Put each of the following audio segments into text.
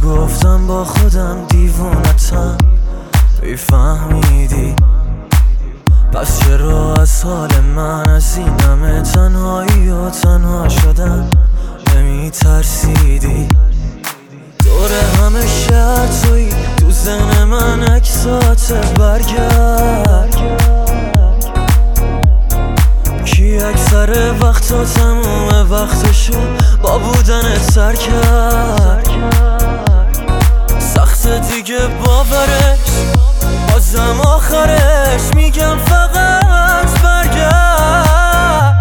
میگفتم با خودم دیوونتم، میفهمیدی؟ پس چرا از حال من، از این همه تنهایی و تنها شدن نمیترسیدی؟ دور همه شهر تویی، تو ذهن من عکسات برگرد. کی اکثر وقتا تموم وقتشو با بودن سر کرد. سخت دیگه باورش، بازم آخرش میگم فقط برگرد.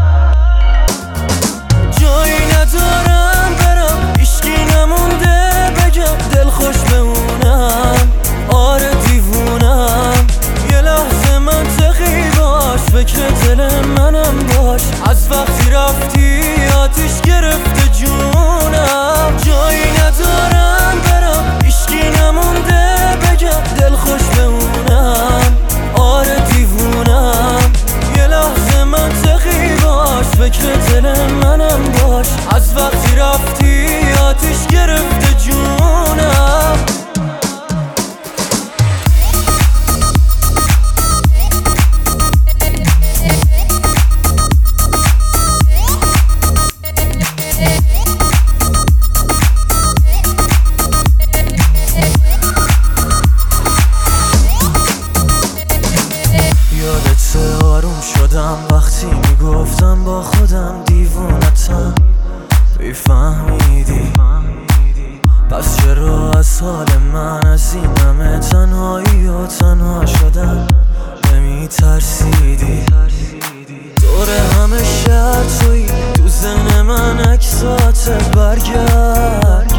جایی ندارم برم، هیچکی نمونده بگم دلخوش بمونم. آره دیوونم، یه لحظه منطقی باش، فکر دل منم باش. از وقتی رفتی آتیش گرفته جونم. جایی ندارم برم، هیچکی نمونده بگم دلخوش بمونم. آره دیوونم، یه لحظه منطقی باش، فکر دل منم باش. از وقتی رفتی آتیش گرفته جونم. یادت آروم شدم وقتی میگفتم با خودم دیوونتم، میفهمیدی؟ پس چرا از حال من، از این همه تنهایی و تنها شدن نمیترسیدی؟ دور همه شهر تویی، تو ذهن من عکسات برگرد.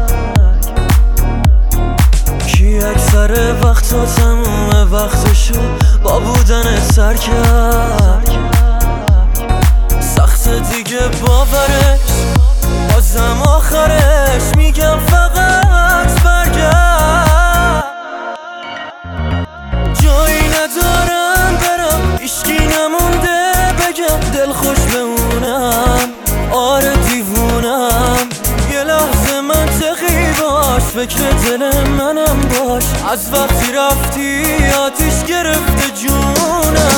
کی اکثر وقتا تموم وقتشو با بودن سر کرد. سخت دیگه باورش، بازم آخرش میگم فقط برگرد. جایی ندارم برم، هیچکی نمونده بگم دلخوش بمونم. آره دیوونم، یه لحظه منطقی باش، فکر دل منم باش. از وقتی رفتی آتیش گرفته جونم.